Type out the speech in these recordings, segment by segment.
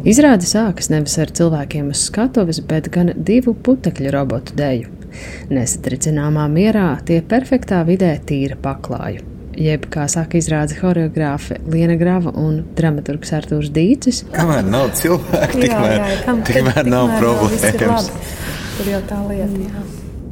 Izrāde sākas nevis ar cilvēkiem uz skatuves, bet gan 2 putekļu robotu deju. Nesatricināmā mierā tie perfektā vidē tīra paklāju. Jeb, kā saka izrādes choreogrāfe Liena Grava un dramaturgs Artūrs Dīcis. Kamēr nav cilvēki, tikmēr nav problēmas. Tur jau tā lieta, jā.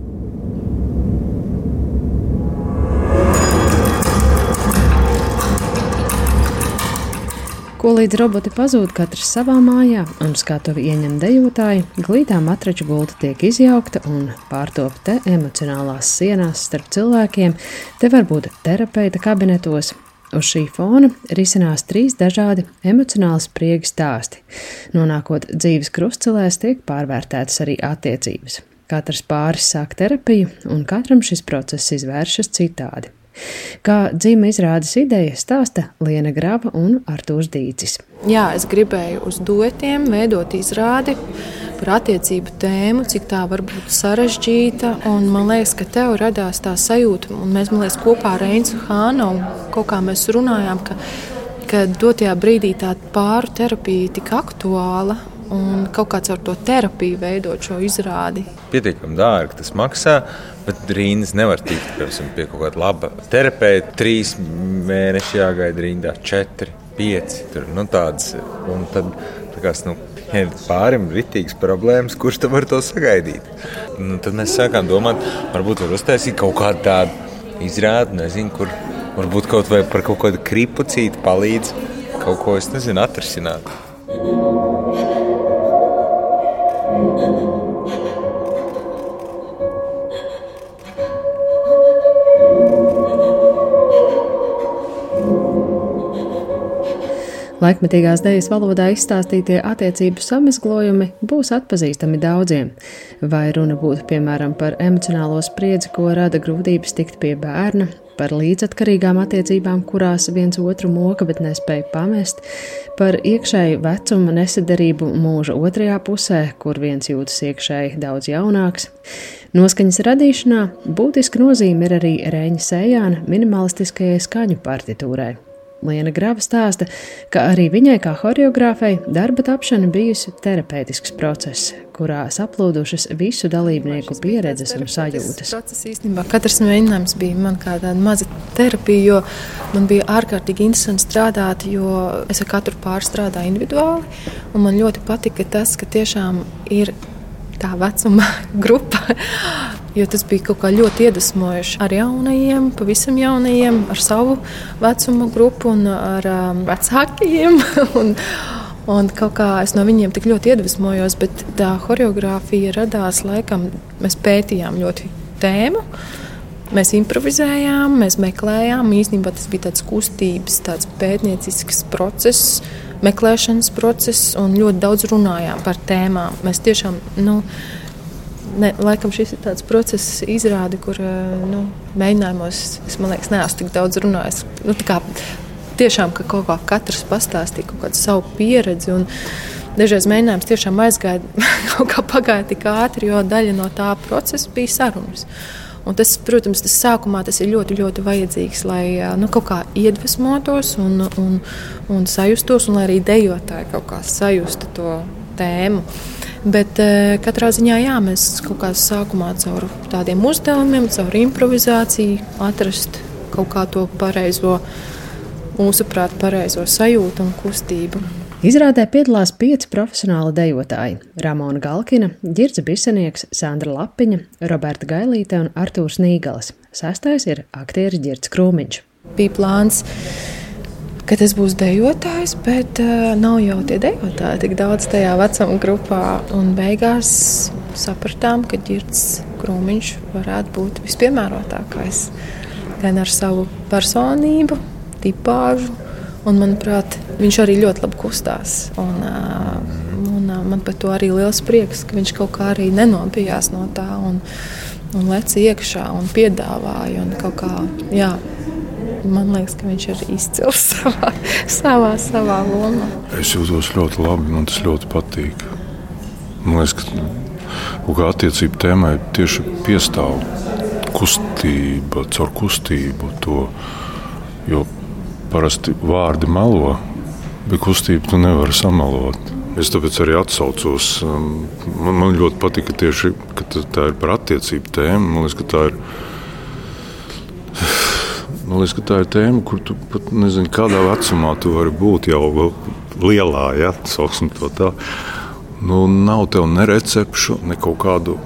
Ko līdz roboti pazūd katrs savā mājā un skatuvi ieņem dejotāji, glītā matraču gulta tiek izjaukta un pārtop te emocionālās sienās starp cilvēkiem, te varbūt terapeita kabinetos. Uz šī fona risinās 3 dažādi emocionāli spriegi stāsti. Nonākot dzīves krustcelēs, tiek pārvērtētas arī attiecības. Katrs pāris sāk terapiju un katram šis process izvēršas citādi. Kā dzīva izrādes ideja stāsta Liena Grava un Artūrs Dīcis. Jā, es gribēju uz duetiem veidot izrādi par attiecību tēmu, cik tā var būt sarežģīta. Un man liekas, ka tev radās tā sajūta, un mēs, man liekas, kopā ar Reinsu Hānovu kaut kā mēs runājām, ka dotajā brīdī tā pāru terapija tik aktuāla. Un kaut kāds ar to terapiju veidot šo izrādi. Pietiekami dārgi tas maksā, bet rīnas nevar tikt, piemēram, pie kaut kāda laba terapeita. 3 mēneši jāgaida rindā, 4, 5, tur, tādas. Un tad, ja pārim ritīgas problēmas, kurš tad var to sagaidīt? Tad mēs sākām domāt, varbūt var uztaisīt kaut kādu tādu izrādi, nezinu, kur varbūt kaut vai par kaut kādu kripucīti palīdz kaut ko, atrisināt. Laikmetīgās dejas valodā izstāstītie attiecību samezglojumi būs atpazīstami daudziem. Vai runa būtu, piemēram, par emocionālo spriedzi, ko rada grūtības tikt pie bērna, par līdzatkarīgām attiecībām, kurās viens otru moka, bet nespēja pamest, par iekšēju vecuma nesaderību mūža otrajā pusē, kur viens jūtas iekšēji daudz jaunāks. Noskaņas radīšanā būtiska nozīme ir arī Reņa Sējāna minimalistiskajai skaņu partitūrai. Liena Grava stāsta, ka arī viņai kā choreogrāfei darba tapšana bijusi terapeitisks process, kurā saplūdušas visu dalībnieku pieredzes un sajūtas. Īstenībā katrs mēģinājums bija man kā tāda maza terapija, jo man bija ārkārtīgi interesanti strādāt, jo es ar katru pārstrādāju individuāli, un man ļoti patika tas, ka tiešām ir tā vecuma grupa, jo tas bija kaut kā ļoti iedvesmojoši ar jaunajiem, pavisam jaunajiem, ar savu vecuma grupu un ar vecākajiem. Un kaut kā es no viņiem tik ļoti iedvesmojos, bet tā choreogrāfija radās laikam, mēs pētījām ļoti tēmu, mēs improvizējām, mēs meklējām, īstenībā tas bija tāds kustības, tāds pētniecisks process, meklēšanas process un ļoti daudz runājām par tēmām. Mēs tiešām, laikam šis ir tāds process izrādi, kur mēģinājumos, es man liekas, neesmu tik daudz runājis. Tiešām, ka kaut kā katrs pastāstīja kaut kādu savu pieredzi un dažreiz mēģinājums tiešām aizgāja, kaut kā pagāja tik ātri, jo daļa no tā procesa bija sarunas. Un tas, protams, sākumā tas ir ļoti, ļoti vajadzīgs, lai kaut kā iedvesmotos un sajustos, un lai arī dejotāji kaut kā sajustu to tēmu. Bet katrā ziņā, jā, mēs kaut kā sākumā caur tādiem uzdevumiem, caur improvizāciju atrast kaut kā to pareizo, mūsuprāt, pareizo sajūtu un kustību. Izrādē piedalās 5 profesionāli dejotāji – Ramona Galkina, Ģirds Bisenieks, Sandra Lapiņa, Roberta Gailīte un Artūrs Nīgals. 6. ir aktieris Ģirds Krūmiņš. Bija plāns, ka tas būs dejotājs, bet nav jau tie dejotāji tik daudz tajā vecuma grupā. Un beigās sapratām, ka Ģirds Krūmiņš varētu būt vispiemērotākais. Gan ar savu personību, tipāžu. Un, manuprāt, viņš arī ļoti labi kustās. Un man par to arī liels prieks, ka viņš kaut kā arī nenobijās no tā un lec iekšā un piedāvāja. Un kaut kā, jā, man liekas, ka viņš ir izcils savā lomā. Es jūtos ļoti labi, man tas ļoti patīk. Man liekas, ka kaut kā attiecību tēmai tieši piestāv kustība, caur kustību to, jo parasti vārdi melo, bet kustību tu nevari samalot. Es tāpēc arī atsaucos. Man ļoti patika tieši, ka tā ir par attiecību tēmu. Man liekas, ka tā ir tēma, kur tu pat nezini, kādā vecumā tu vari būt jau lielā, ja, sauksim to tā. Nav tev ne recepšu, ne kaut kādu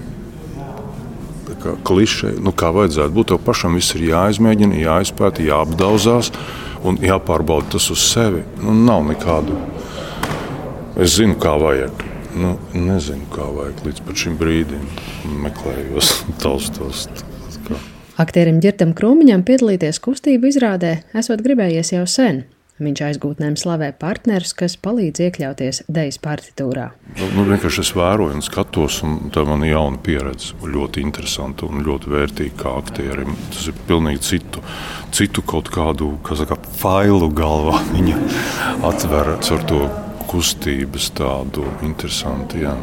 klišeju, kā vajadzētu būt. Tev pašam viss ir jāizmēģina, jāizpēta, jāapdauzās un jāpārbauda tas uz sevi. Nav nekādu. Es zinu, kā vajag. Nezinu, kā vajag līdz pat šim brīdim. Meklējos, taustos. Aktierim Ģirtam Krūmiņam piedalīties kustību izrādē esot gribējies jau sen. Viņš aizgūtnēm slavē partnerus, kas palīdz iekļauties dejas partitūrā. Vienkārši es vēroju un skatos, un tā man ir jauna pieredze. Ļoti interesanti un ļoti vērtīgi kā aktierim. Tas ir pilnīgi citu kaut kādu, failu galvā viņa atver ar to kustības tādu interesantu, jā.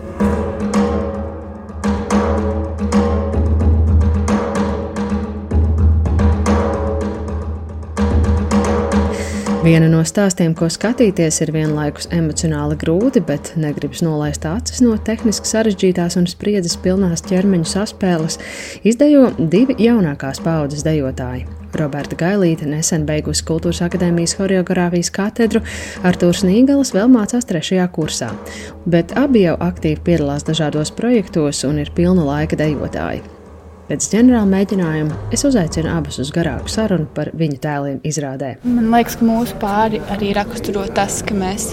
Viena no stāstiem, ko skatīties, ir vienlaikus emocionāli grūti, bet negribas nolaist acis no tehniski sarežģītās un spriedzes pilnās ķermeņu saspēles, izdejo 2 jaunākās paaudzes dejotāji. Roberta Gailīte nesen beigusi Kultūras akadēmijas horeogrāfijas katedru, Artūrs Nīgals vēl mācās 3. kursā, bet abi jau aktīvi piedalās dažādos projektos un ir pilna laika dejotāji. Pēc ģenerāla mēģinājuma es uzaicinu abus uz garāku sarunu par viņu tēliem izrādē. Man liekas, ka mūsu pāri arī raksturo tas, ka mēs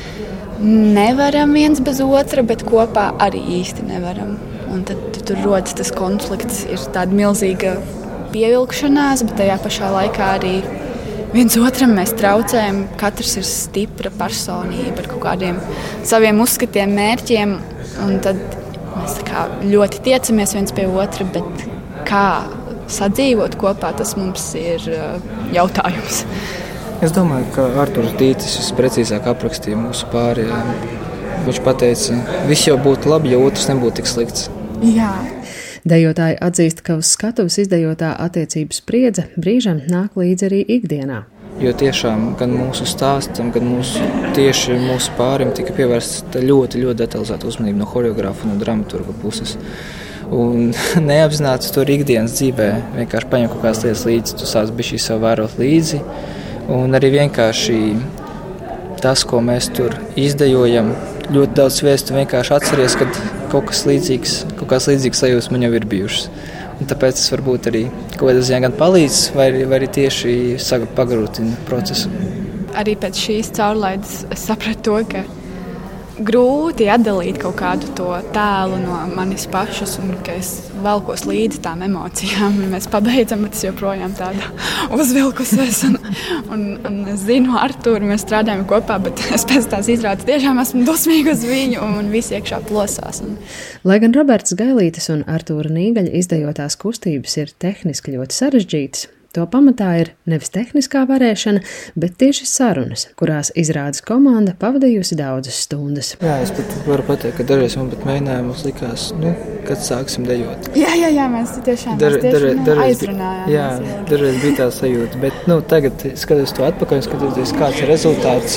nevaram viens bez otra, bet kopā arī īsti nevaram. Un tad tur rodas tas konflikts, ir tāda milzīga pievilkšanās, bet tajā pašā laikā arī viens otram mēs traucējam. Katrs ir stipra personība ar kaut kādiem saviem uzskatiem, mērķiem, un tad mēs ļoti tiecamies viens pie otra, bet kā sadzīvot kopā, tas mums ir jautājums. Es domāju, ka Artūrs Dītis visprecīzāk aprakstīja mūsu pāri. Viņš pateica, viss jau būtu labi, ja otrs nebūtu tik slikts. Jā. Dejotāji atzīst, ka uz skatuves izdejotā attiecības spriedze brīžam nāk līdzi arī ikdienā. Jo tiešām gan mūsu stāstam, gan tieši mūsu pārim tika pievērsta ļoti, ļoti detalizēta uzmanība no horeogrāfa un no dramaturga puses. Un neapzināti to ikdienas dzīvē vienkārši paņem kaut kādas lietas līdzi, tu sāc bišķi sev vērot līdzi. Un arī vienkārši tas, ko mēs tur izdejojam, ļoti daudz viestu vienkārši atceries, kad kaut kāds līdzīgs sajūtas man jau ir bijušas. Un tāpēc tas varbūt arī kaut kādā ziņā gan palīdz, vai arī tieši pagarūtina procesu. Arī pēc šīs caurlaides es sapratu to, ka grūti atdalīt kaut kādu to tēlu no manis pašas, un ka es velkos līdzi tām emocijām. Mēs pabeidzam, bet es joprojām tāda uzvilkusies. Un es zinu Artūru, mēs strādājam kopā, bet es pēc tās izrādes tiešām esmu dosmīga uz viņu, un visi iekšā plosās. Lai gan Roberts Gailītes un Artūra Nīgaļa izdejotās kustības ir tehniski ļoti sarežģītas, to pamatā ir nevis tehniskā varēšana, bet tieši sarunas, kurās izrādes komanda pavadījusi daudzas stundas. Jā, es pat varu pateikt, ka dažreiz man pat mēģinājumos likās, kad sāksim dejot. Jā, mēs tiešām aizrunājām. Jā, dažreiz bija tā sajūta, bet tagad skatos to atpakaļ un skatoties, kāds ir rezultāts.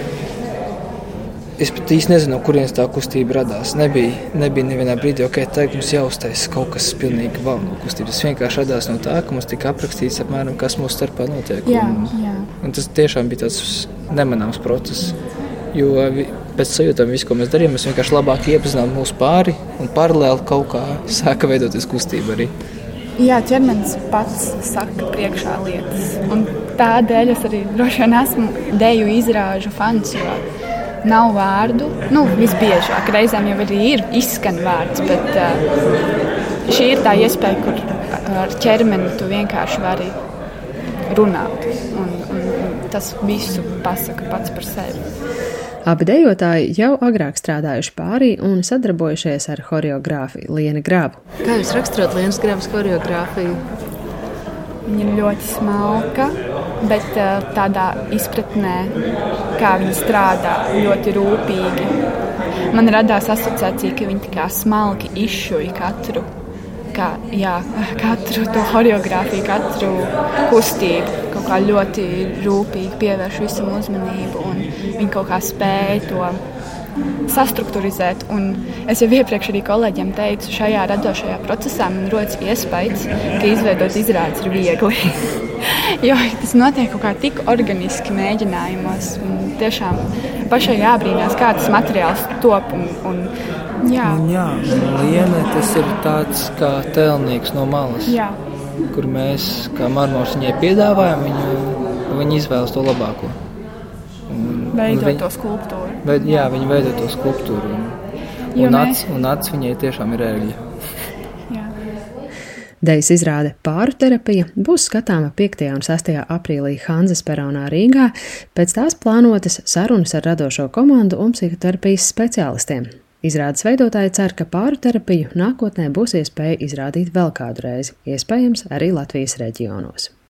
Es pat īsti nezinu, no kurienes tā kustība radās. Nebija nevienā brīdī, tagad mums jāuztais kaut kas pilnīgi wow no kustības. Tas vienkārši radās no tā, ka mums tika aprakstīts apmēram, kas mūsu starpā notiek. Un tas tiešām bija tāds nemanāms process. Jo pēc sajūtām visu, ko mēs darījām, mēs vienkārši labāk iepazinām mūsu pāri un paralēli kaut kā sāka veidoties kustība arī. Jā, ķermenis pats saka priekšā lietas. Un tādēļ es arī droši vien esmu deju izrāžu fans, jo nav vārdu. Visbiežāk reizēm jau arī ir izskan vārds, bet šī ir tā iespēja, kur ar ķermeni tu vienkārši vari runāt. Un tas visu pasaka pats par sevi. Abi dejotāji jau agrāk strādājuši pārī un sadarbojušies ar horeogrāfu Lienu Grabu. Kā jūs raksturot Lienas Grabas horeogrāfiju? Viņa ir ļoti smalka, bet tādā izpratnē, kā viņa strādā, ļoti rūpīgi. Man radās asociācija, ka viņa tā smalki izšuj katru to horeogrāfiju, katru kustību. kaut kā ļoti rūpīgi pievērš visam uzmanību, un viņi kaut kā spēja to sastrukturizēt. Un es jau iepriekš arī kolēģiem teicu, šajā radošajā procesā man rodas iespējas, ka izveidot izrādes ir viegli. Jo tas notiek kaut kā tik organiski mēģinājumos. Tiešām pašai jābrīnās, kā tas materiāls top. Liene, tas ir tāds kā tēlnieks no malas, kur mēs, kā marmors, viņai piedāvājam, viņa izvēlas to labāko. Veidot to skulptūru. Viņa veido to skulptūru. Un acis viņai tiešām ir ērgļa. Dejas izrāde Pāru terapija būs skatāma 5. un 6. aprīlī Hanzas peronā Rīgā, pēc tās plānotas sarunas ar radošo komandu un psihoterapijas speciālistiem. Izrādes veidotāji cer, ka Pāru terapiju nākotnē būs iespēja izrādīt vēl kādu reizi, iespējams arī Latvijas reģionos.